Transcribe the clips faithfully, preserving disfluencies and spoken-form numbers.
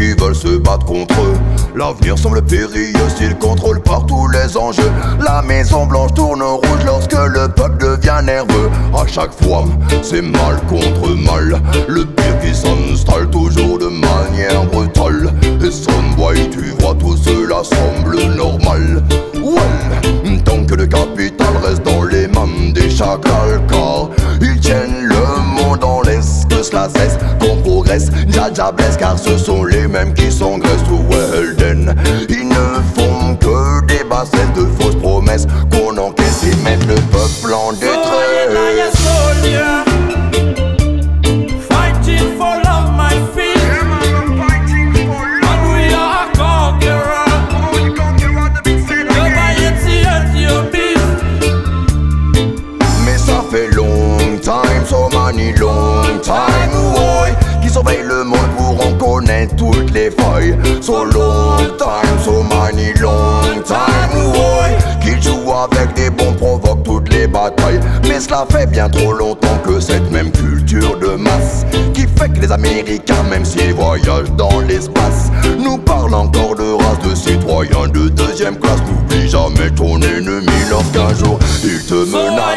qui veulent se battre contre eux. L'avenir semble périlleux s'ils contrôlent partout les enjeux. La Maison Blanche tourne rouge lorsque le peuple devient nerveux. À chaque fois, c'est mal contre mal, le pire qui s'installe toujours de manière brutale. Et Sunboy, tu vois, tout cela semble normal. Well, tant que le capital reste dans les mains des chacals, car ils tiennent le monde en laisse, que cela cesse, qu'on progresse, Jaja blesse, car ce sont les mêmes qui s'engraissent. Well then, ils ne font que des bassesses, de fausses promesses qu'on encaisse et mettent le peuple en détresse. Long time, boy, qui surveille le monde pour en connaître toutes les failles. So long time, so many long time, boy, qui joue avec des bons, provoque toutes les batailles. Mais cela fait bien trop longtemps que cette même culture de masse qui fait que les Américains, même s'ils voyagent dans l'espace, nous parlent encore de race de citoyens de deuxième classe. N'oublie jamais ton ennemi lorsqu'un jour il te menace.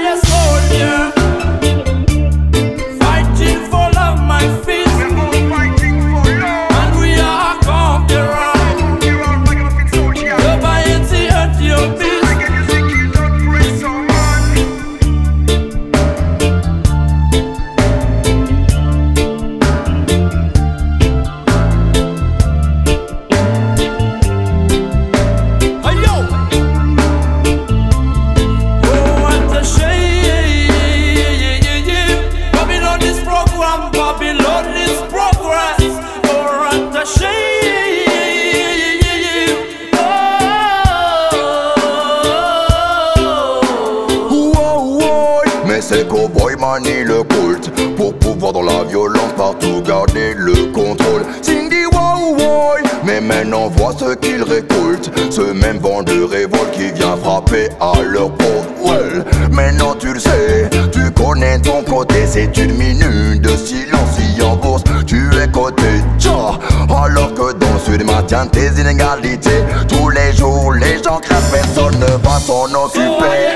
Ces cowboys manient le culte pour pouvoir dans la violence partout garder le contrôle. Cindy wow wow, mais maintenant vois ce qu'ils récoltent. Ce même vent de révolte qui vient frapper à leur porte. Well, maintenant tu le sais, tu connais ton côté. C'est une minute de silence si en bourse tu es coté. Tcha, alors que dans le sud maintient tes inégalités. Tous les jours les gens crèvent, personne ne va s'en occuper.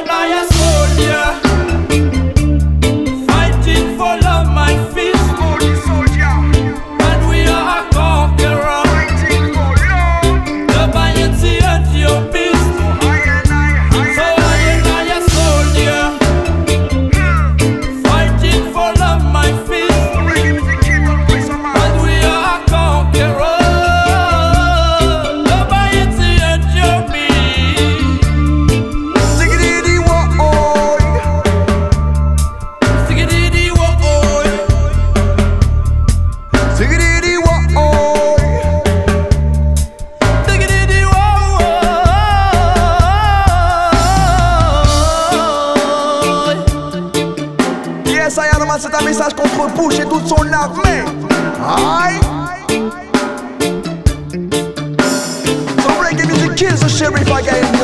C'est un message contre Bush et toute son armée. Aïe. So reggae music kills the sheriff again.